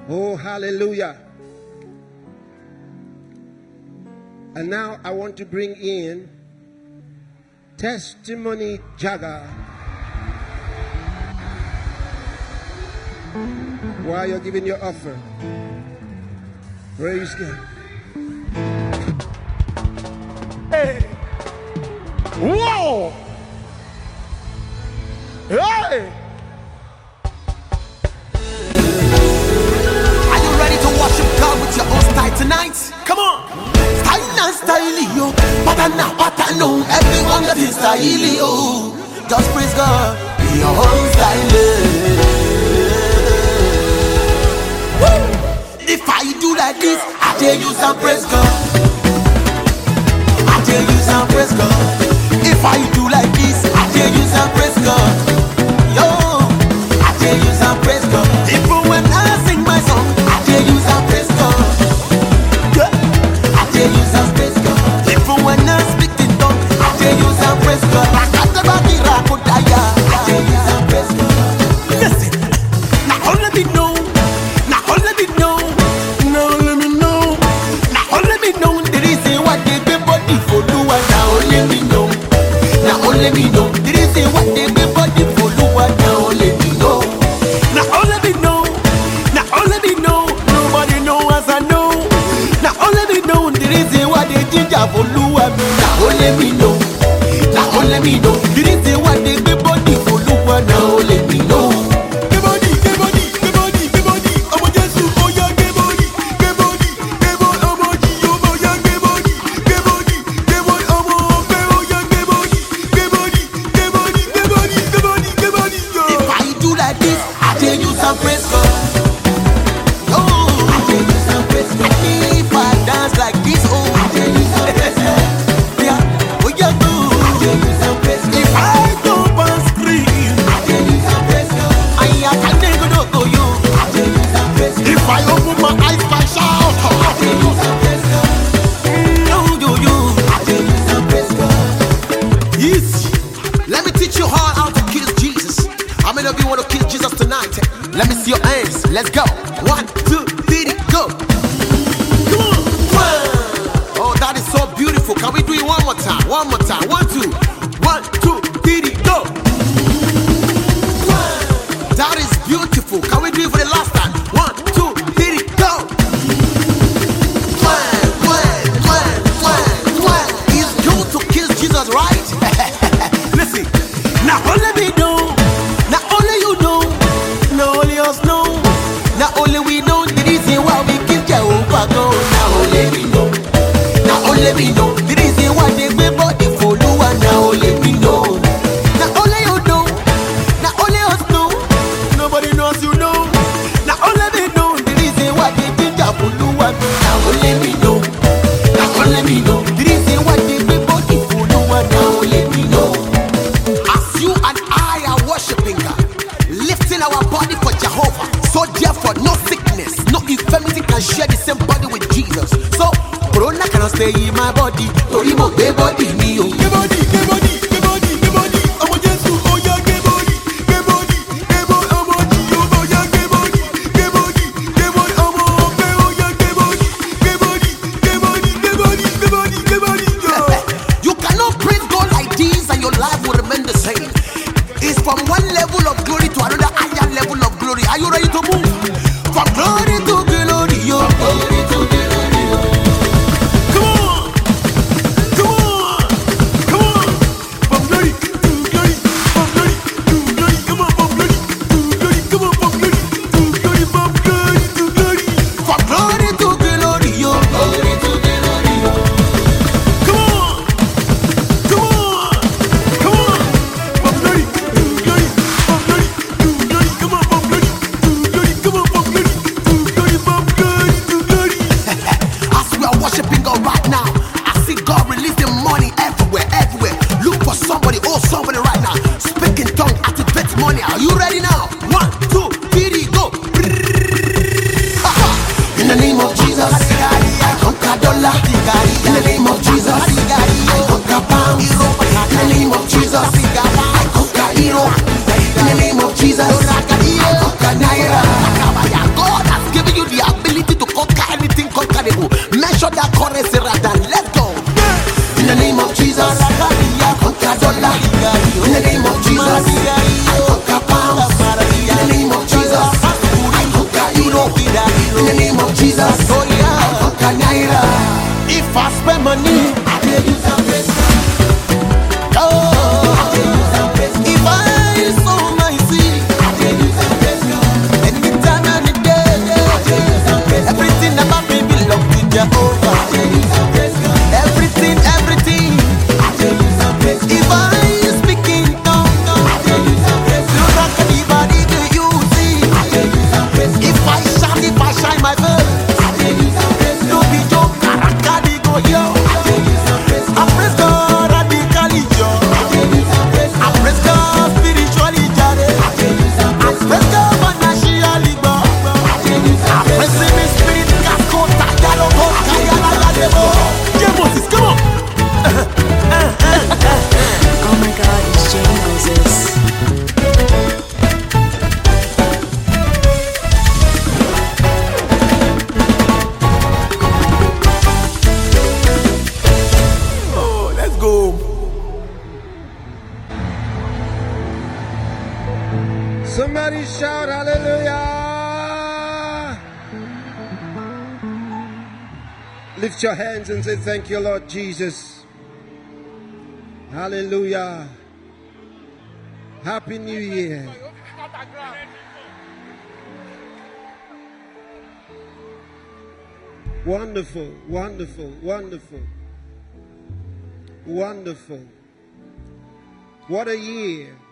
Oh, hallelujah. And now I want to bring in Testimony Jagger. While you're giving your offer. Praise God. Hey. Whoa. Hey. Are you ready to worship God with your own style tonight? Come on. Style and style, yo. Patana, everyone that is style, yo. Just praise God. Be your own style. If I do like this, I tell you some praise God. I tell you some praise God. If I do like this, I tell you some praise God. Yo, I tell you some praise God. Even when I sing my song, I tell you some praise God. Yeah, I tell you some praise God. Even when I speak in tongue, I tell you some praise God. I tell you some praise God. Listen, now only me know. Let me know. The reason why they be body for Lua. Now let me know. Now let me know. Now let me know. Nobody know as I know. Now let me know. The reason why they ginger for Lua. Now let me know. Now let me know. The reason why they be body for Lua. Now let me know. Let's go. 1, 2, 3, go. Come on. Oh, that is so beautiful. Can we do it one more time? One more time. 1, 2. 1, 2, 3, go. That is beautiful. Can we do it for the last time? 1, 2, 3, go. It's good to kiss Jesus, right? Listen. Now only me know. Now only you know. Now only us know. Now only we know the reason why we kill Jehovah God. Now only we know. Now only we know the reason why they be body for Lua. Now only we know. Now only you know. Now only us know. Nobody knows you know. Now only we know the reason why they ginger for Lua. Now only we know. Now only we know the reason why they be body for Lua. Now only we know. As you and I are worshiping God, lifting our body for Jehovah. So therefore, no sickness, no infirmity can share the same body with Jesus. So, Corona cannot stay in my body. Tori mo be body me oh. Get body, get body, get body, get body. Omo Jesu, oh yeah, get body, get body, get body. Omo Jesu, oh yeah, get body, get body, get body. Omo Ope, oh yeah, get body, get body, get body, get body, get body, get body. You cannot praise God like this and your life will remain the same. It's from one level of glory to another higher level of glory. Are you ready to move? From glory to glory, yo. Glory to glory, yo. Come on, come on, come on. If I spend money, I dey use am praise God. Oh, if I sow my seed, I dey use am praise God. Anytime, any day, I dey use am praise God. Everything about me belong to Jehovah. I dey use am praise God. Everything, I dey use am praise God. If I speak in tongues, I dey use am praise God. Look at anybody do you see? I dey use am praise God. If I shine my verse, I dey use am praise God. No be joke, karakadi go yo. I dey use am praise God. I praise God radically yo. I dey use am praise God. I praise God spiritually jare. I dey use am praise God. I praise God financially go. I dey use am praise God. I praise Him in spirit, kaskota yalo go kayala yadebo. Yeah, Moses, come on. Oh my God, it's Jay Moses. Oh, let's go. Somebody shout hallelujah. Lift your hands and say thank you, Lord Jesus. Hallelujah. Happy New Year. Wonderful, wonderful, wonderful. Wonderful. What a year.